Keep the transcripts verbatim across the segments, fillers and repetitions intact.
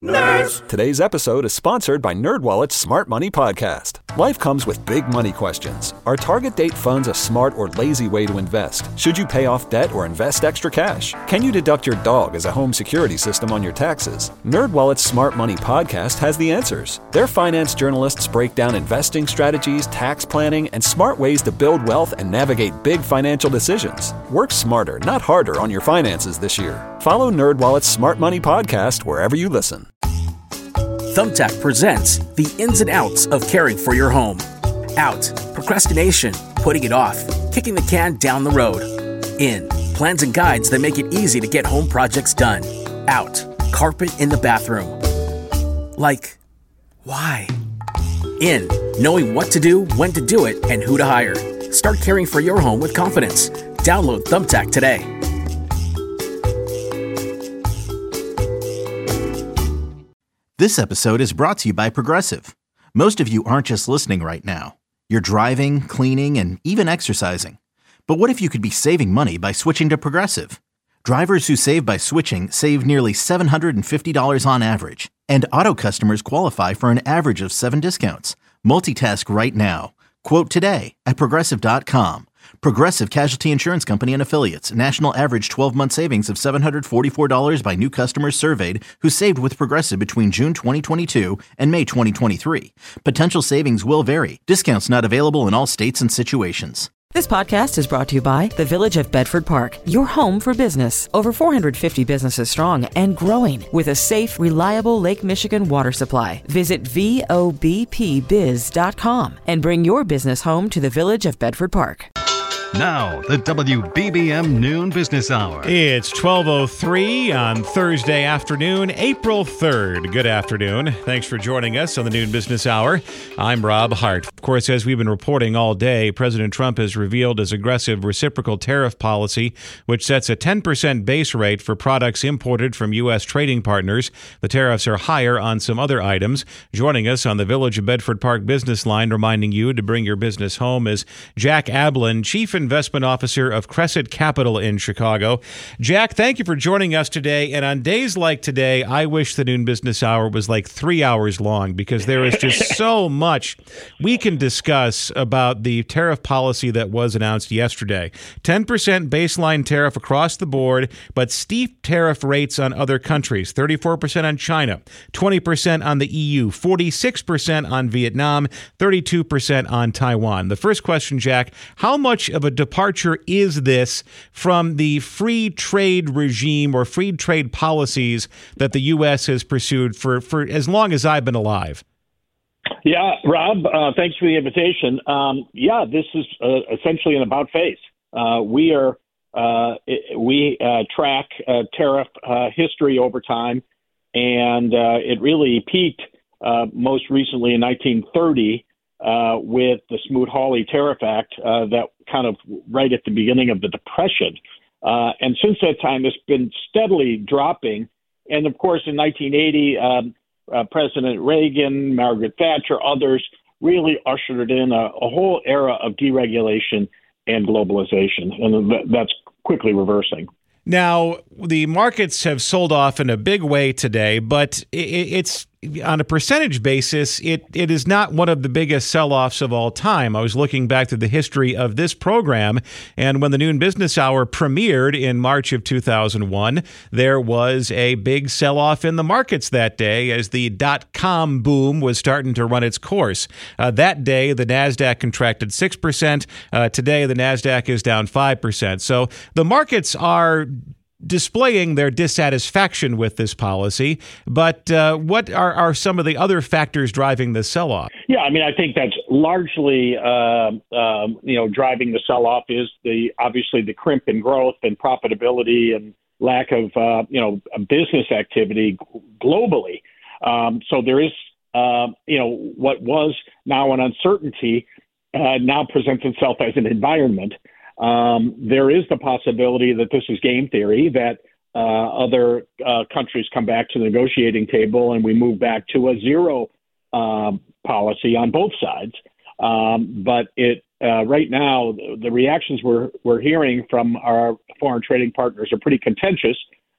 Nerds! Today's episode is sponsored by NerdWallet's Smart Money Podcast. Life comes with big money questions. Are target date funds a smart or lazy way to invest? Should you pay off debt or invest extra cash? Can you deduct your dog as a home security system on your taxes? NerdWallet's Smart Money Podcast has the answers. Their finance journalists break down investing strategies, tax planning, and smart ways to build wealth and navigate big financial decisions. Work smarter, not harder on your finances this year. Follow NerdWallet's Smart Money Podcast wherever you listen. Thumbtack presents the ins and outs of caring for your home. Out, procrastination, putting it off, kicking the can down the road. In, plans and guides that make it easy to get home projects done. Out, carpet in the bathroom. Like, why? In, knowing what to do, when to do it, and who to hire. Start caring for your home with confidence. Download Thumbtack today. This episode is brought to you by Progressive. Most of you aren't just listening right now. You're driving, cleaning, and even exercising. But what if you could be saving money by switching to Progressive? Drivers who save by switching save nearly seven hundred fifty dollars on average. And auto customers qualify for an average of seven discounts. Multitask right now. Quote today at Progressive dot com. Progressive Casualty Insurance Company and Affiliates. National average twelve-month savings of seven hundred forty-four dollars by new customers surveyed who saved with Progressive between June twenty twenty-two and May twenty twenty-three. Potential savings will vary. Discounts not available in all states and situations. This podcast is brought to you by the Village of Bedford Park, your home for business. Over four hundred fifty businesses strong and growing with a safe, reliable Lake Michigan water supply. Visit V O B P biz dot com and bring your business home to the Village of Bedford Park. Now, the W B B M Noon Business Hour. It's twelve oh three on Thursday afternoon, April third. Good afternoon. Thanks for joining us on the Noon Business Hour. I'm Rob Hart. Of course, as we've been reporting all day, President Trump has revealed his aggressive reciprocal tariff policy, which sets a ten percent base rate for products imported from U S trading partners. The tariffs are higher on some other items. Joining us on the Village of Bedford Park business line, reminding you to bring your business home, is Jack Ablin, Chief Investment Officer of Crescent Capital in Chicago. Jack, thank you for joining us today. And on days like today, I wish the Noon Business Hour was like three hours long because there is just so much we can discuss about the tariff policy that was announced yesterday. ten percent baseline tariff across the board, but steep tariff rates on other countries. thirty-four percent on China, twenty percent on the E U, forty-six percent on Vietnam, thirty-two percent on Taiwan. The first question, Jack, how much of a departure is this from the free trade regime or free trade policies that the U S has pursued for, for as long as I've been alive? Yeah, Rob, uh, thanks for the invitation. Um, yeah, this is uh, essentially an about face. Uh, we are uh, we uh, track uh, tariff uh, history over time, and uh, it really peaked uh, most recently in nineteen thirty uh, with the Smoot-Hawley Tariff Act uh, that kind of right at the beginning of the Depression. Uh, and since that time, it's been steadily dropping. And of course, in nineteen eighty, um, uh, President Reagan, Margaret Thatcher, others really ushered in a, a whole era of deregulation and globalization. And that's quickly reversing. Now, the markets have sold off in a big way today, but it's on a percentage basis, it, it is not one of the biggest sell-offs of all time. I was looking back to the history of this program, and when the Noon Business Hour premiered in March of two thousand one, there was a big sell-off in the markets that day as the dot-com boom was starting to run its course. Uh, that day, the NASDAQ contracted six percent. Uh, today, the NASDAQ is down five percent. So the markets are displaying their dissatisfaction with this policy. But uh, what are, are some of the other factors driving the sell-off? Yeah, I mean, I think that's largely, uh, um, you know, driving the sell-off is the obviously the crimp in growth and profitability and lack of, uh, you know, business activity globally. Um, so there is, uh, you know, what was now an uncertainty uh, now presents itself as an environment. Um, there is the possibility that this is game theory, that uh, other uh, countries come back to the negotiating table and we move back to a zero uh, policy on both sides. Um, but it uh, right now, the, the reactions we're, we're hearing from our foreign trading partners are pretty contentious.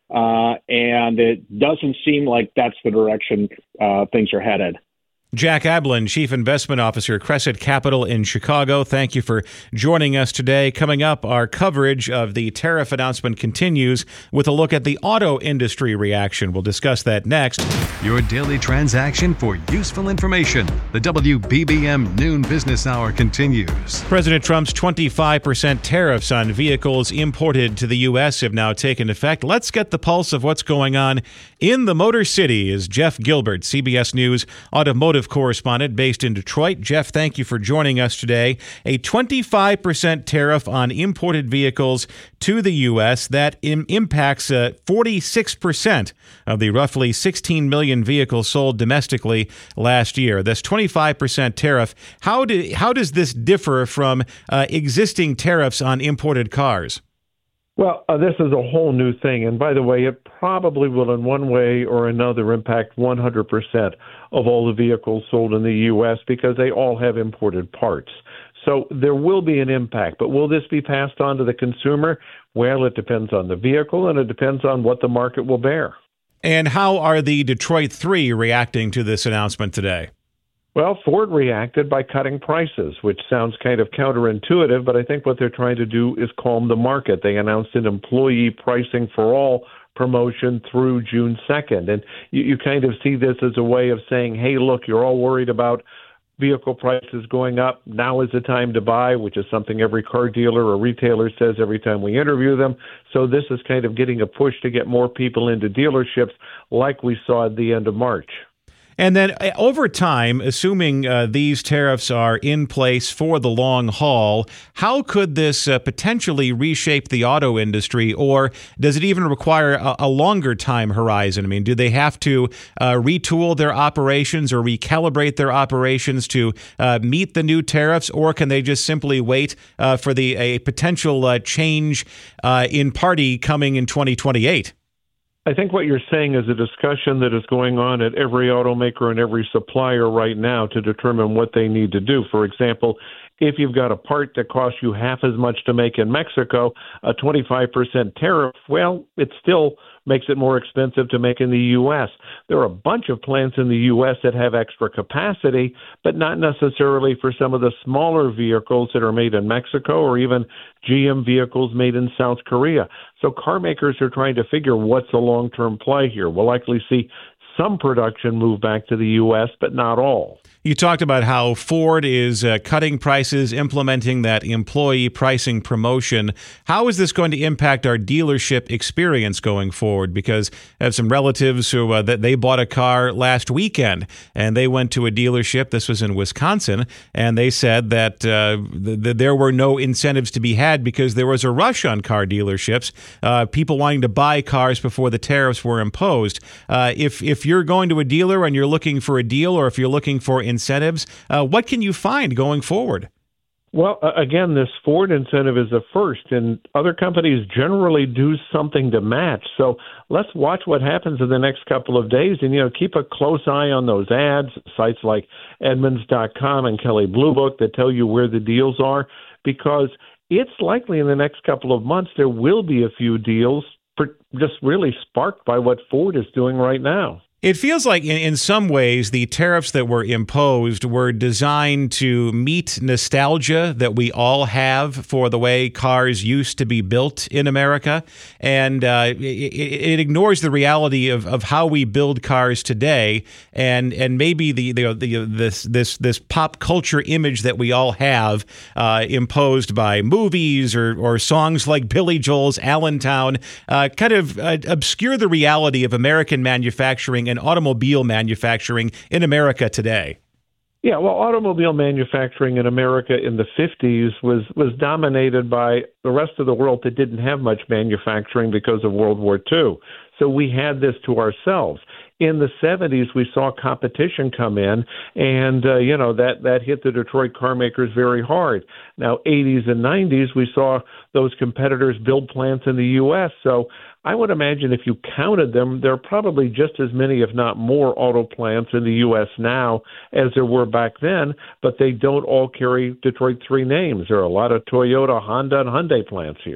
uh, and it doesn't seem like that's the direction uh, things are headed. Jack Ablin, Chief Investment Officer, Crescent Capital in Chicago. Thank you for joining us today. Coming up, our coverage of the tariff announcement continues with a look at the auto industry reaction. We'll discuss that next. Your daily transaction for useful information. The W B B M Noon Business Hour continues. President Trump's twenty-five percent tariffs on vehicles imported to the U S have now taken effect. Let's get the pulse of what's going on in the Motor City is Jeff Gilbert, C B S News automotive correspondent based in Detroit. Jeff, thank you for joining us today. A twenty-five percent tariff on imported vehicles to the U S that im- impacts uh, forty-six percent of the roughly sixteen million vehicles sold domestically last year. This twenty-five percent tariff, how, do, how does this differ from uh, existing tariffs on imported cars? Well, uh, this is a whole new thing. And by the way, it probably will in one way or another impact one hundred percent of all the vehicles sold in the U S because they all have imported parts. So there will be an impact. But will this be passed on to the consumer? Well, it depends on the vehicle, and it depends on what the market will bear. And how are the Detroit Three reacting to this announcement today? Well, Ford reacted by cutting prices, which sounds kind of counterintuitive, but I think what they're trying to do is calm the market. They announced an employee pricing for all promotion through June second. And you, you kind of see this as a way of saying, hey, look, you're all worried about vehicle prices going up. Now is the time to buy, which is something every car dealer or retailer says every time we interview them. So this is kind of getting a push to get more people into dealerships like we saw at the end of March. And then uh, over time, assuming uh, these tariffs are in place for the long haul, how could this uh, potentially reshape the auto industry, or does it even require a, a longer time horizon? I mean, do they have to uh, retool their operations or recalibrate their operations to uh, meet the new tariffs, or can they just simply wait uh, for the a potential uh, change uh, in party coming in twenty twenty-eight? I think what you're saying is a discussion that is going on at every automaker and every supplier right now to determine what they need to do. For example, if you've got a part that costs you half as much to make in Mexico, a twenty-five percent tariff, well, it still makes it more expensive to make in the U S. There are a bunch of plants in the U S that have extra capacity, but not necessarily for some of the smaller vehicles that are made in Mexico or even G M vehicles made in South Korea. So car makers are trying to figure what's the long-term play here. We'll likely see some production move back to the U S, but not all. You talked about how Ford is uh, cutting prices, implementing that employee pricing promotion. How is this going to impact our dealership experience going forward? Because I have some relatives who uh, that they bought a car last weekend, and they went to a dealership. This was in Wisconsin, and they said that uh, th- th- there were no incentives to be had because there was a rush on car dealerships, uh, people wanting to buy cars before the tariffs were imposed. Uh, if if you're going to a dealer and you're looking for a deal, or if you're looking for incentives, uh, what can you find going forward? Well, uh, again, this Ford incentive is a first, and other companies generally do something to match. So let's watch what happens in the next couple of days, and you know, keep a close eye on those ads, sites like Edmunds dot com and Kelley Blue Book that tell you where the deals are, because it's likely in the next couple of months there will be a few deals just really sparked by what Ford is doing right now. It feels like in, in some ways the tariffs that were imposed were designed to meet nostalgia that we all have for the way cars used to be built in America. And uh, it, it ignores the reality of, of how we build cars today, and and maybe the, the, the this this this pop culture image that we all have uh, imposed by movies or, or songs like Billy Joel's Allentown uh, kind of uh, obscure the reality of American manufacturing and automobile manufacturing in America today. Yeah, well, automobile manufacturing in America in the fifties was, was dominated by the rest of the world that didn't have much manufacturing because of World War Two. So we had this to ourselves. In the seventies, we saw competition come in, and, uh, you know, that, that hit the Detroit car makers very hard. Now, eighties and nineties, we saw those competitors build plants in the U S. So I would imagine if you counted them, there are probably just as many, if not more, auto plants in the U S now as there were back then, but they don't all carry Detroit three names. There are a lot of Toyota, Honda, and Hyundai plants here.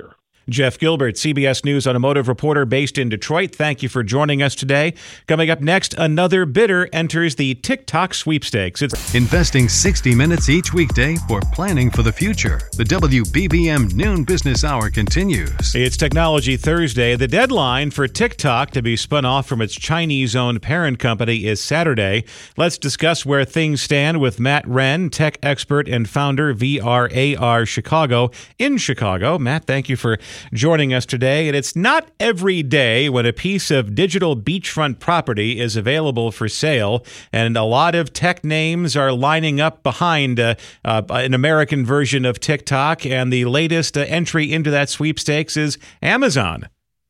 Jeff Gilbert, C B S News automotive reporter based in Detroit. Thank you for joining us today. Coming up next, another bidder enters the TikTok sweepstakes. It's Investing sixty minutes each weekday for planning for the future. The W B B M Noon Business Hour continues. It's Technology Thursday. The deadline for TikTok to be spun off from its Chinese-owned parent company is Saturday. Let's discuss where things stand with Matt Wren, tech expert and founder V R A R Chicago in Chicago. Matt, thank you for joining us today. And it's not every day when a piece of digital beachfront property is available for sale, and a lot of tech names are lining up behind uh, uh, an American version of TikTok, and the latest uh, entry into that sweepstakes is Amazon.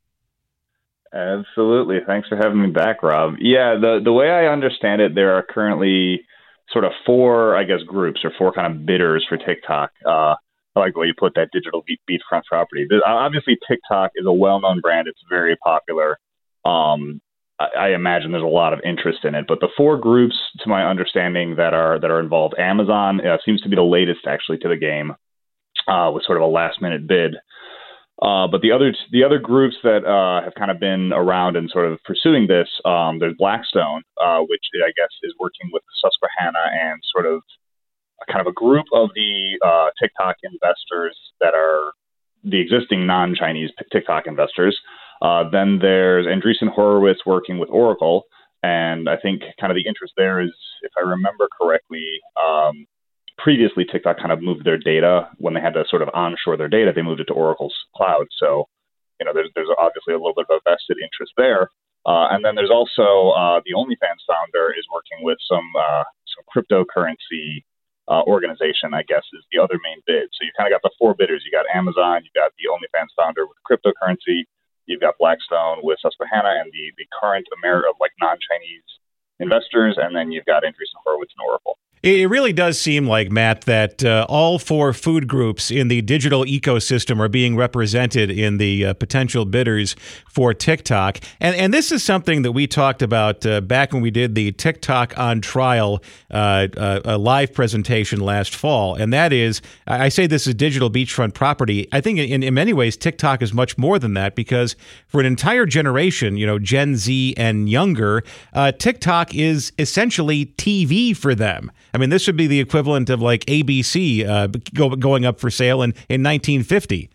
Absolutely. Thanks for having me back, Rob. Yeah, the the way I understand it, there are currently sort of four, I guess, groups or four kind of bidders for TikTok. Uh, I like the way you put that, digital beat, beachfront property. Obviously, TikTok is a well-known brand. It's very popular. Um, I, I imagine there's a lot of interest in it. But the four groups, to my understanding, that are that are involved, Amazon uh, seems to be the latest, actually, to the game uh, with sort of a last-minute bid. Uh, but the other the other groups that uh, have kind of been around and sort of pursuing this, um, there's Blackstone, uh, which I guess is working with Susquehanna and sort of kind of a group of the uh, TikTok investors that are the existing non-Chinese TikTok investors. Uh, then there's Andreessen Horowitz working with Oracle. And I think kind of the interest there is, if I remember correctly, um, previously TikTok kind of moved their data when they had to sort of onshore their data. They moved it to Oracle's cloud. So, you know, there's, there's obviously a little bit of a vested interest there. Uh, and then there's also uh, the OnlyFans founder is working with some, uh, some cryptocurrency Uh, organization, I guess, is the other main bid. So you kind of got the four bidders. You got Amazon, you got the OnlyFans founder with cryptocurrency, you've got Blackstone with Susquehanna and the, the current Amer- of like non-Chinese investors, and then you've got Andreessen Horowitz and Oracle. It really does seem like, Matt, that uh, all four food groups in the digital ecosystem are being represented in the uh, potential bidders for TikTok. And and this is something that we talked about uh, back when we did the TikTok on Trial uh, uh, a live presentation last fall. And that is, I say this is digital beachfront property. I think in, in many ways, TikTok is much more than that, because for an entire generation, you know, Gen Z and younger, uh, TikTok is essentially T V for them. I mean, this would be the equivalent of like A B C uh, go, going up for sale in, in nineteen fifty.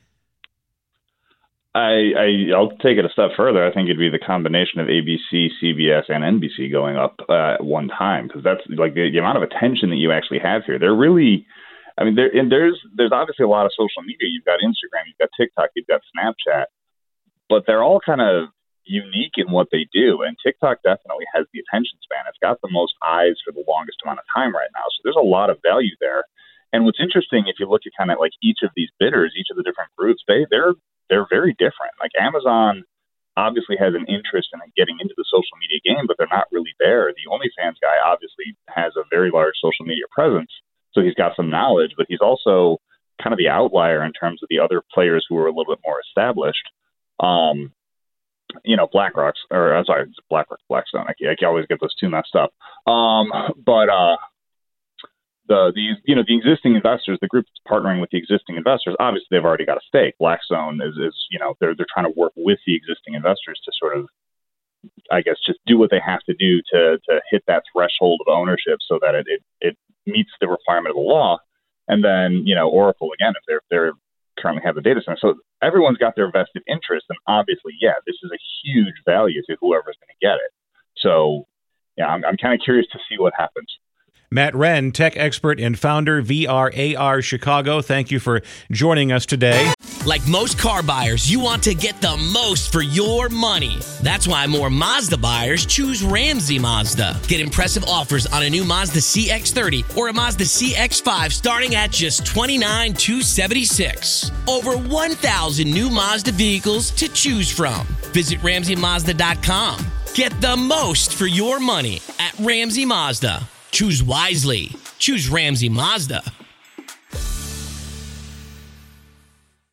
I, I, I'll take it a step further. I think it'd be the combination of A B C, C B S, and N B C going up uh, at one time, because that's like the, the amount of attention that you actually have here. They're really, I mean, there, and there's there's obviously a lot of social media. You've got Instagram, you've got TikTok, you've got Snapchat, but they're all kind of unique in what they do, and TikTok definitely has the attention span. It's got the most eyes for the longest amount of time right now, so there's a lot of value there. And what's interesting, if you look at kind of like each of these bidders, each of the different groups, they they're they're very different. Like Amazon obviously has an interest in getting into the social media game, but they're not really there. The OnlyFans guy obviously has a very large social media presence, so he's got some knowledge, but he's also kind of the outlier in terms of the other players who are a little bit more established. Um, You know, BlackRock's, or I'm sorry, it's BlackRock, Blackstone. I can, I can always get those two messed up. Um, but uh, the these you know the existing investors, the group that's partnering with the existing investors, obviously they've already got a stake. Blackstone is, is you know they're they're trying to work with the existing investors to sort of, I guess, just do what they have to do to to hit that threshold of ownership so that it it, it meets the requirement of the law. And then you know Oracle again, if they're they're currently have the data center. So everyone's got their vested interest, and obviously, yeah, this is a huge value to whoever's going to get it. So, yeah, I'm, I'm kind of curious to see what happens. Matt Wren, tech expert and founder, V R A R Chicago. Thank you for joining us today. Like most car buyers, you want to get the most for your money. That's why more Mazda buyers choose Ramsey Mazda. Get impressive offers on a new Mazda C X thirty or a Mazda C X five starting at just twenty-nine thousand two hundred seventy-six dollars. Over one thousand new Mazda vehicles to choose from. Visit Ramsey Mazda dot com. Get the most for your money at Ramsey Mazda. Choose wisely. Choose Ramsey Mazda.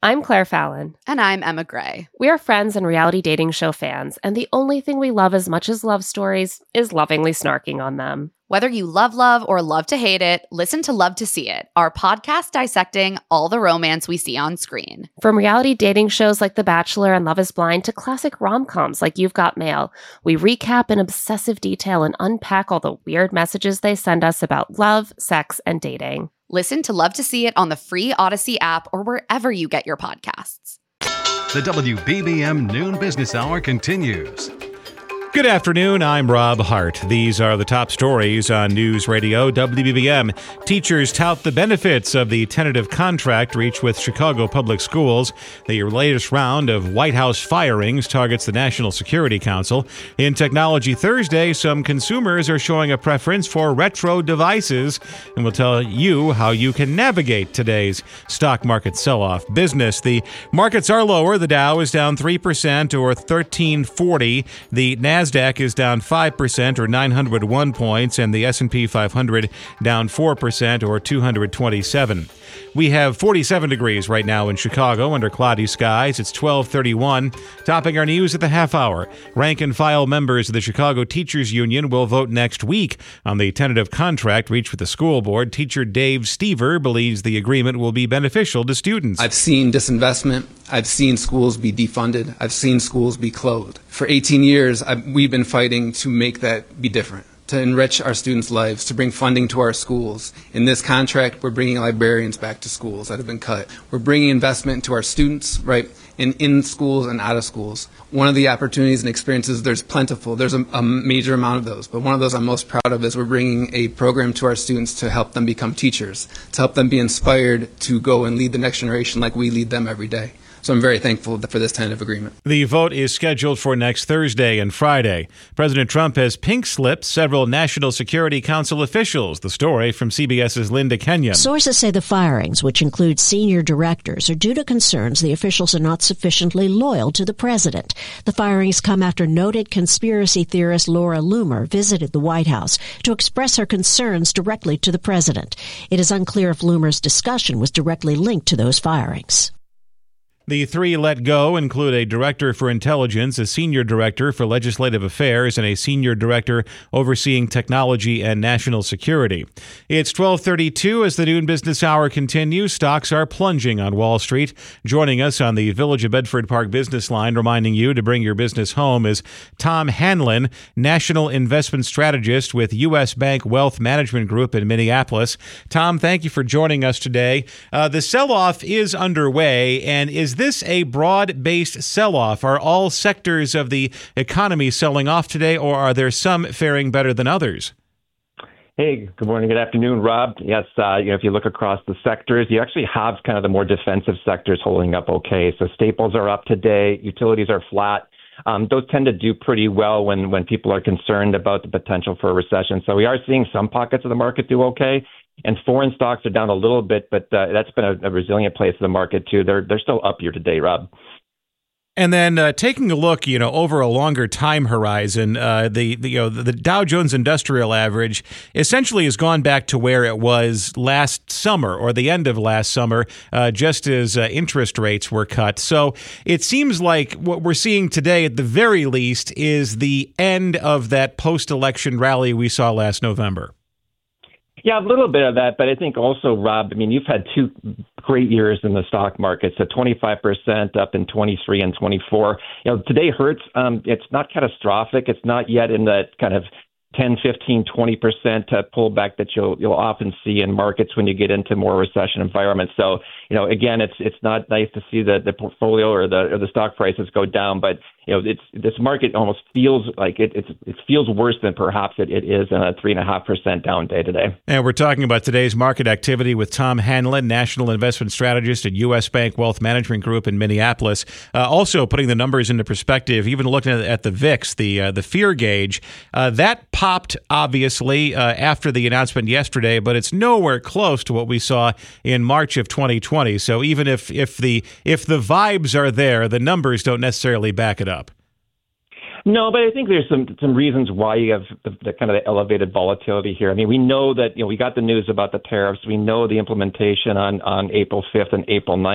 I'm Claire Fallon. And I'm Emma Gray. We are friends and reality dating show fans, and the only thing we love as much as love stories is lovingly snarking on them. Whether you love love or love to hate it, listen to Love to See It, our podcast dissecting all the romance we see on screen. From reality dating shows like The Bachelor and Love is Blind to classic rom-coms like You've Got Mail, we recap in obsessive detail and unpack all the weird messages they send us about love, sex, and dating. Listen to Love to See It on the free Odyssey app or wherever you get your podcasts. The W B B M Noon Business Hour continues. Good afternoon, I'm Rob Hart. These are the top stories on News Radio W B B M. Teachers tout the benefits of the tentative contract reached with Chicago Public Schools. The latest round of White House firings targets the National Security Council. In Technology Thursday, some consumers are showing a preference for retro devices, and we'll tell you how you can navigate today's stock market sell-off. Business, the markets are lower. The Dow is down three percent or thirteen forty. The Nasdaq NASDAQ is down five percent or nine hundred one points, and the S and P five hundred down four percent or two hundred twenty-seven. We have forty-seven degrees right now in Chicago under cloudy skies. It's twelve thirty-one. Topping our news at the half hour. Rank and file members of the Chicago Teachers Union will vote next week on the tentative contract reached with the school board. Teacher Dave Stever believes the agreement will be beneficial to students. I've seen disinvestment. I've seen schools be defunded. I've seen schools be closed. For eighteen years, I've, we've been fighting to make that be different, to enrich our students' lives, to bring funding to our schools. In this contract, we're bringing librarians back to schools that have been cut. We're bringing investment to our students, right, in, in schools and out of schools. One of the opportunities and experiences, there's plentiful. There's a, a major amount of those. But one of those I'm most proud of is we're bringing a program to our students to help them become teachers, to help them be inspired to go and lead the next generation like we lead them every day. So I'm very thankful for this tentative agreement. The vote is scheduled for next Thursday and Friday. President Trump has pink-slipped several National Security Council officials. The story from CBS's Linda Kenyon. Sources say the firings, which include senior directors, are due to concerns the officials are not sufficiently loyal to the president. The firings come after noted conspiracy theorist Laura Loomer visited the White House to express her concerns directly to the president. It is unclear if Loomer's discussion was directly linked to those firings. The three let go include a director for intelligence, a senior director for legislative affairs, and a senior director overseeing technology and national security. It's twelve thirty-two as the Noon Business Hour continues. Stocks are plunging on Wall Street. Joining us on the Village of Bedford Park business line, reminding you to bring your business home, is Tom Hanlon, National Investment Strategist with U S Bank Wealth Management Group in Minneapolis. Tom, thank you for joining us today. Uh, the sell-off is underway, and is Is this a broad-based sell-off? Are all sectors of the economy selling off today, or are there some faring better than others? Hey, good morning, good afternoon, Rob. Yes, uh, you know, if you look across the sectors, you actually have kind of the more defensive sectors holding up okay. So staples are up today, utilities are flat. Um, those tend to do pretty well when, when people are concerned about the potential for a recession. So we are seeing some pockets of the market do okay. And foreign stocks are down a little bit, but uh, that's been a, a resilient place in the market, too. They're they're still up year to date, Rob. And then uh, taking a look, you know, over a longer time horizon, uh, the, the you know the Dow Jones Industrial Average essentially has gone back to where it was last summer or the end of last summer, uh, just as uh, interest rates were cut. So it seems like what we're seeing today, at the very least, is the end of that post-election rally we saw last November. Yeah, a little bit of that, but I think also, Rob, I mean, you've had two great years in the stock market, so twenty-five percent up in twenty-three and twenty-four. You know, today hurts. Um, it's not catastrophic. It's not yet in that kind of ten, fifteen, twenty percent uh, pullback that you'll you'll often see in markets when you get into more recession environments. So, you know, again, it's it's not nice to see the, the portfolio or the or the stock prices go down, but you know, it's this market almost feels like it it's, it feels worse than perhaps it, it is in a three and a half percent down day today. And we're talking about today's market activity with Tom Hanlon, National Investment Strategist at U S Bank Wealth Management Group in Minneapolis. Uh, also putting the numbers into perspective, even looking at, at the V I X, the uh, the fear gauge, uh, that popped obviously uh, after the announcement yesterday, but it's nowhere close to what we saw in March of twenty twenty. So even if if the if the vibes are there, the numbers don't necessarily back it up. No, but I think there's some some reasons why you have the, the kind of the elevated volatility here. I mean, we know that, you know, we got the news about the tariffs. We know the implementation on, on April fifth and April ninth.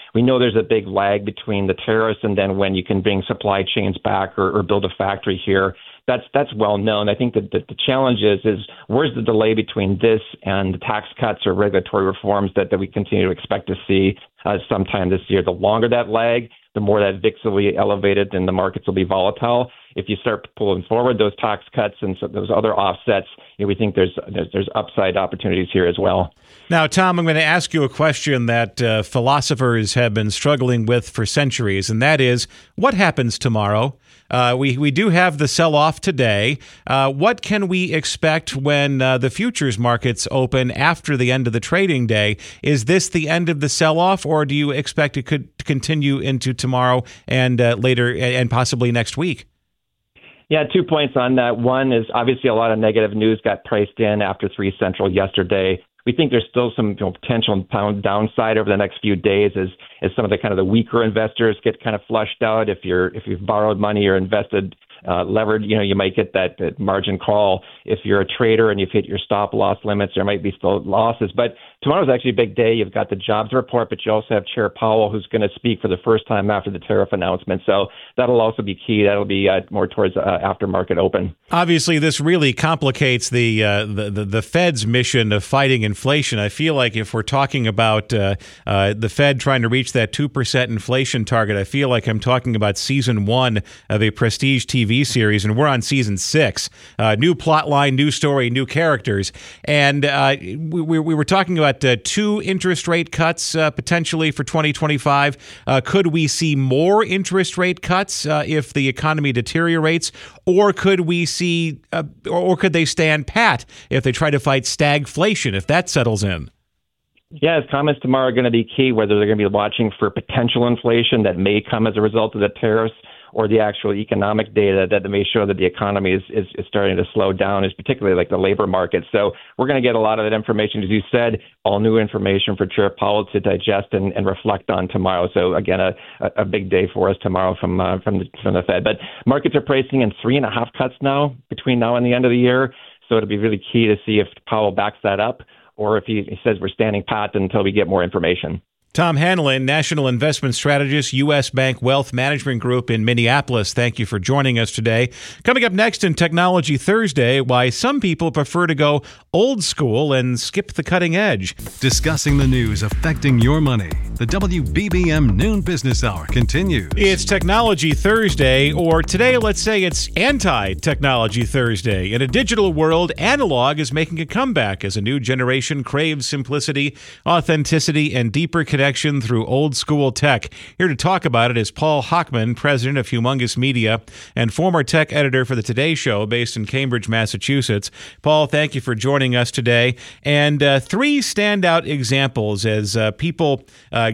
we know there's a big lag between the tariffs and then when you can bring supply chains back or, or build a factory here. That's that's well known. I think that the, the challenge is, is where's the delay between this and the tax cuts or regulatory reforms that, that we continue to expect to see uh, sometime this year. The longer that lag, the more that V I X will be elevated and the markets will be volatile. If you start pulling forward those tax cuts and so those other offsets, you know, we think there's, there's there's upside opportunities here as well. Now, Tom, I'm going to ask you a question that uh, philosophers have been struggling with for centuries, and that is, what happens tomorrow? Uh, we, we do have the sell-off today. Uh, what can we expect when uh, the futures markets open after the end of the trading day? Is this the end of the sell-off, or do you expect it could continue into tomorrow and uh, later and possibly next week? Yeah, two points on that. One is obviously a lot of negative news got priced in after three Central yesterday. We think there's still some you know, potential pound downside over the next few days as as some of the kind of the weaker investors get kind of flushed out. If you're if you've borrowed money or invested uh, levered, you know, you might get that, that margin call. If you're a trader and you've hit your stop loss limits, there might be still losses. But tomorrow's actually a big day. You've got the jobs report, but you also have Chair Powell, who's going to speak for the first time after the tariff announcement. So that'll also be key. That'll be uh, more towards uh, aftermarket open. Obviously, this really complicates the, uh, the the the Fed's mission of fighting inflation. I feel like if we're talking about uh, uh, the Fed trying to reach that two percent inflation target, I feel like I'm talking about season one of a prestige T V series, and we're on season six. Uh, new plot line, new story, new characters. And uh, we, we were talking about uh, two interest rate cuts uh, potentially for twenty twenty-five. Uh, could we see more interest rate cuts uh, if the economy deteriorates? Or could we see, uh, or, or could they stand pat if they try to fight stagflation, if that settles in? Yeah, his comments tomorrow are going to be key, whether they're going to be watching for potential inflation that may come as a result of the tariffs or the actual economic data that may show that the economy is, is, is starting to slow down, is particularly like the labor market. So we're going to get a lot of that information, as you said, all new information for Chair Powell to digest and, and reflect on tomorrow. So again, a, a big day for us tomorrow from uh, from the from the Fed. But markets are pricing in three and a half cuts now between now and the end of the year. So it'll be really key to see if Powell backs that up, or if he, he says we're standing pat until we get more information. Tom Hanlon, National Investment Strategist, U S Bank Wealth Management Group in Minneapolis. Thank you for joining us today. Coming up next in Technology Thursday, why some people prefer to go old school and skip the cutting edge. Discussing the news affecting your money. The W B B M Noon Business Hour continues. It's Technology Thursday, or today, let's say it's Anti-Technology Thursday. In a digital world, analog is making a comeback as a new generation craves simplicity, authenticity, and deeper connection through old school tech. Here to talk about it is Paul Hochman, president of Humongous Media and former tech editor for the Today Show based in Cambridge, Massachusetts. Paul, thank you for joining us today. And uh, three standout examples as uh, people uh,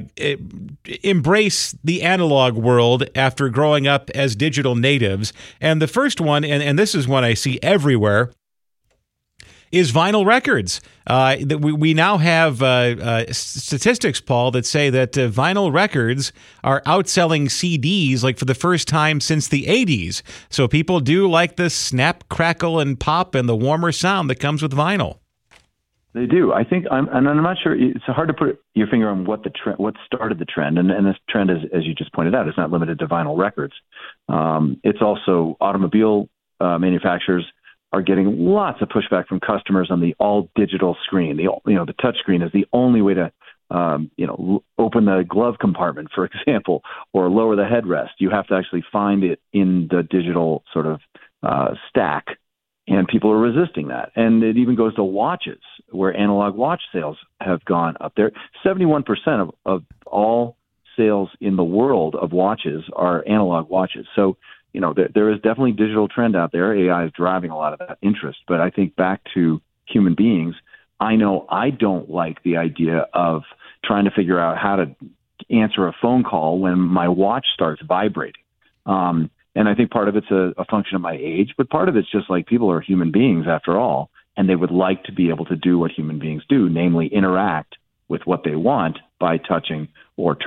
embrace the analog world after growing up as digital natives. And the first one, and, and this is one I see everywhere, is vinyl records. Uh, that we, we now have uh, uh, statistics, Paul, that say that uh, vinyl records are outselling C Ds like for the first time since the eighties. So people do like the snap, crackle, and pop and the warmer sound that comes with vinyl. They do. I think, I'm, and I'm not sure. It's hard to put your finger on what the trend, what started the trend, and, and this trend, is, as you just pointed out, is not limited to vinyl records. Um, it's also automobile uh, manufacturers are getting lots of pushback from customers on the all digital screen. The you know the touch screen is the only way to um, you know open the glove compartment, for example, or lower the headrest. You have to actually find it in the digital sort of uh, stack, and people are resisting that. And it even goes to watches, where analog watch sales have gone up there. seventy-one percent of, of all sales in the world of watches are analog watches. So you know, there, there is definitely a digital trend out there. A I is driving a lot of that interest. But I think back to human beings, I know I don't like the idea of trying to figure out how to answer a phone call when my watch starts vibrating. Um, and I think part of it's a, a function of my age, but part of it's just like people are human beings after all, and they would like to be able to do what human beings do, namely interact with what they want by touching or turning.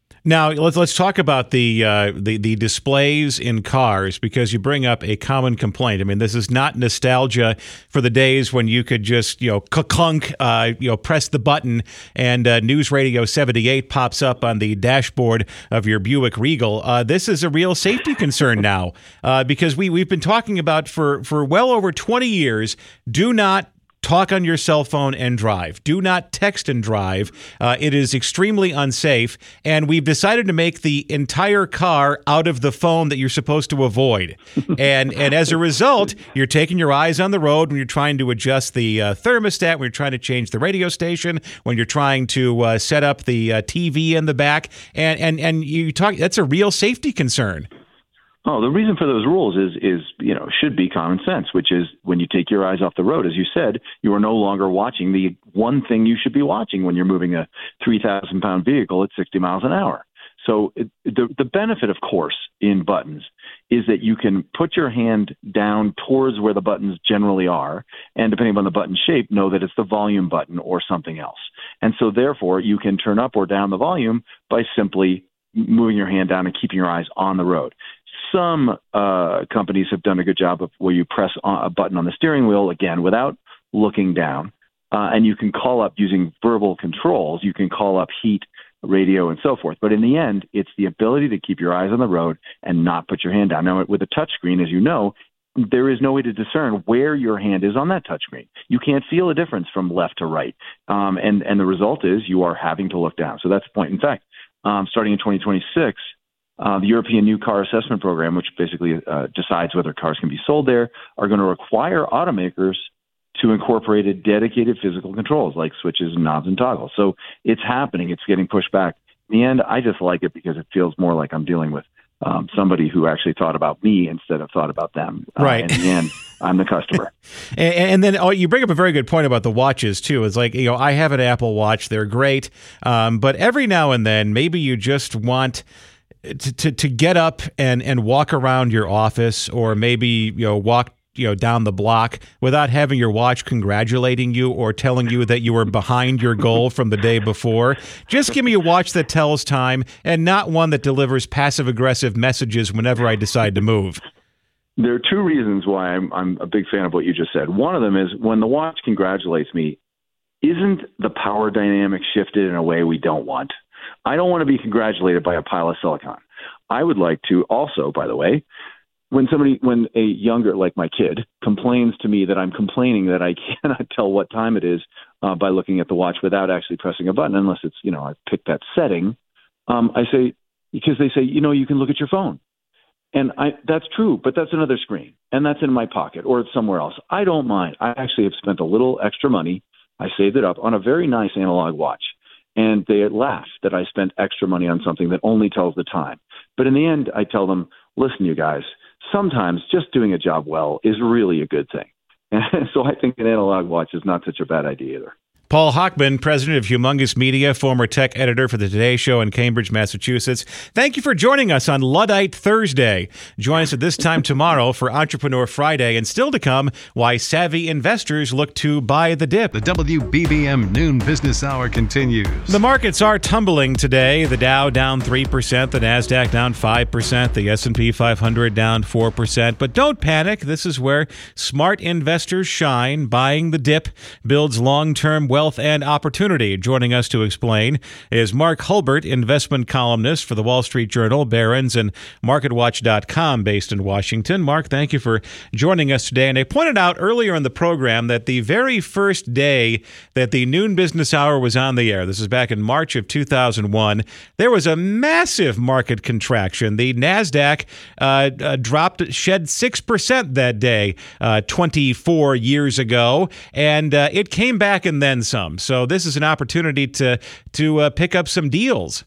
Now let's let's talk about the uh, the the displays in cars, because you bring up a common complaint. I mean, this is not nostalgia for the days when you could just you know clunk, uh, you know, press the button and uh, News Radio seventy-eight pops up on the dashboard of your Buick Regal. Uh, this is a real safety concern now, uh, because we we've been talking about for for well over twenty years. Do not talk on your cell phone and drive. Do not text and drive. Uh, it is extremely unsafe. And we've decided to make the entire car out of the phone that you're supposed to avoid. and and as a result, you're taking your eyes on the road when you're trying to adjust the uh, thermostat, when you're trying to change the radio station, when you're trying to uh, set up the uh, T V in the back. And, and, and you talk, that's a real safety concern. Oh, the reason for those rules is, is, you know, should be common sense, which is when you take your eyes off the road, as you said, you are no longer watching the one thing you should be watching when you're moving a three thousand pound vehicle at sixty miles an hour. So it, the, the benefit, of course, in buttons is that you can put your hand down towards where the buttons generally are, and depending on the button shape, know that it's the volume button or something else. And so therefore, you can turn up or down the volume by simply moving your hand down and keeping your eyes on the road. Some uh, companies have done a good job of where you press a button on the steering wheel, again, without looking down, uh, and you can call up using verbal controls. You can call up heat, radio, and so forth. But in the end, it's the ability to keep your eyes on the road and not put your hand down. Now, with a touchscreen, as you know, there is no way to discern where your hand is on that touchscreen. You can't feel a difference from left to right. Um, and, and the result is you are having to look down. So that's the point. In fact, um, starting in twenty twenty-six, Uh, the European New Car Assessment Program, which basically uh, decides whether cars can be sold there, are going to require automakers to incorporate dedicated physical controls like switches and knobs and toggles. So it's happening. It's getting pushed back. In the end, I just like it because it feels more like I'm dealing with um, somebody who actually thought about me instead of thought about them. Uh, right. And in the end, I'm the customer. and, and then oh, you bring up a very good point about the watches, too. It's like, you know, I have an Apple Watch. They're great. Um, but every now and then, maybe you just want To, to to get up and, and walk around your office, or maybe you know walk you know down the block without having your watch congratulating you or telling you that you were behind your goal from the day before. Just give me a watch that tells time, and not one that delivers passive aggressive messages whenever I decide to move. There are two reasons why I'm I'm a big fan of what you just said. One of them is when the watch congratulates me, isn't the power dynamic shifted in a way we don't want? I don't want to be congratulated by a pile of silicon. I would like to also, by the way, when somebody, when a younger, like my kid, complains to me that I'm complaining that I cannot tell what time it is uh, by looking at the watch without actually pressing a button, unless it's, you know, I picked that setting, um, I say, because they say, you know, you can look at your phone. And I, that's true, but that's another screen, and that's in my pocket or it's somewhere else. I don't mind. I actually have spent a little extra money. I saved it up on a very nice analog watch. And they laugh that I spent extra money on something that only tells the time. But in the end, I tell them, listen, you guys, sometimes just doing a job well is really a good thing. And so I think an analog watch is not such a bad idea either. Paul Hochman, president of Humongous Media, former tech editor for The Today Show in Cambridge, Massachusetts. Thank you for joining us on Luddite Thursday. Join us at this time tomorrow for Entrepreneur Friday, and still to come, why savvy investors look to buy the dip. The W B B M Noon Business Hour continues. The markets are tumbling today. The Dow down three percent, the NASDAQ down five percent, the S and P five hundred down four percent. But don't panic. This is where smart investors shine. Buying the dip builds long-term wealth Wealth and Opportunity. Joining us to explain is Mark Hulbert, investment columnist for the Wall Street Journal, Barron's, and Market Watch dot com, based in Washington. Mark, thank you for joining us today. And I pointed out earlier in the program that the very first day that the Noon Business Hour was on the air, this is back in March of two thousand one, there was a massive market contraction. The NASDAQ uh, uh, dropped, shed six percent that day, uh, twenty-four years ago, and uh, it came back and then some. So this is an opportunity to to uh, pick up some deals.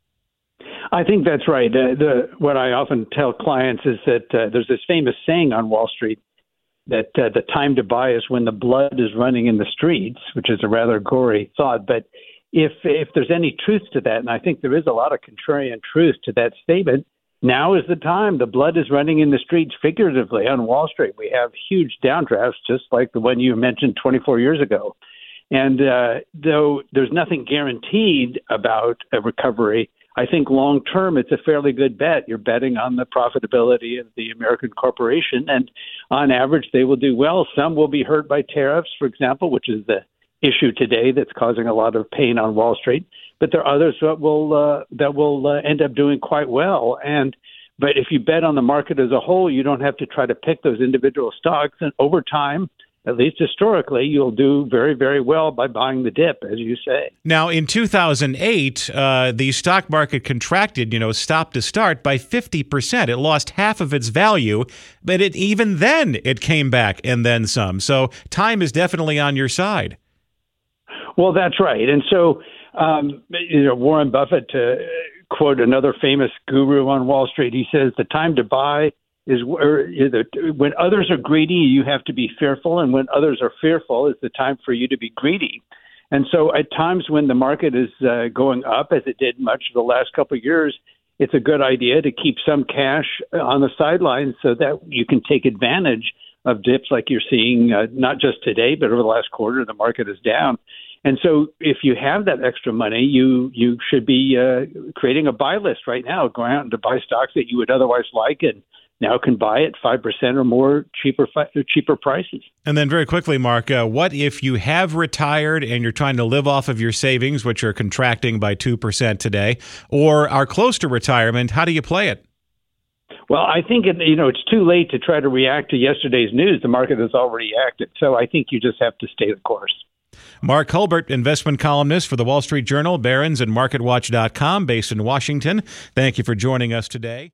I think that's right. Uh, the, what I often tell clients is that uh, there's this famous saying on Wall Street that uh, the time to buy is when the blood is running in the streets, which is a rather gory thought. But if if there's any truth to that, and I think there is a lot of contrarian truth to that statement, now is the time. The blood is running in the streets figuratively on Wall Street. We have huge downdrafts, just like the one you mentioned twenty-four years ago. And uh, though there's nothing guaranteed about a recovery, I think long term, it's a fairly good bet. You're betting on the profitability of the American corporation, and on average, they will do well. Some will be hurt by tariffs, for example, which is the issue today that's causing a lot of pain on Wall Street. But there are others that will uh, that will uh, end up doing quite well. And but if you bet on the market as a whole, you don't have to try to pick those individual stocks. And over time, at least historically, you'll do very, very well by buying the dip, as you say. Now, in two thousand eight, uh, the stock market contracted, you know, stop to start by fifty percent. It lost half of its value, but it even then it came back and then some. So time is definitely on your side. Well, that's right. And so, um, you know, Warren Buffett, to quote another famous guru on Wall Street, he says, the time to buy is when others are greedy, you have to be fearful. And when others are fearful, is the time for you to be greedy. And so at times when the market is uh, going up, as it did much of the last couple of years, it's a good idea to keep some cash on the sidelines so that you can take advantage of dips like you're seeing, uh, not just today, but over the last quarter, the market is down. And so if you have that extra money, you you should be uh, creating a buy list right now, going out and to buy stocks that you would otherwise like and now can buy at five percent or more cheaper cheaper prices. And then very quickly, Mark, uh, what if you have retired and you're trying to live off of your savings, which are contracting by two percent today, or are close to retirement? How do you play it? Well, I think it, you know it's too late to try to react to yesterday's news. The market has already acted. So I think you just have to stay the course. Mark Hulbert, investment columnist for the Wall Street Journal, Barron's, and market watch dot com, based in Washington. Thank you for joining us today.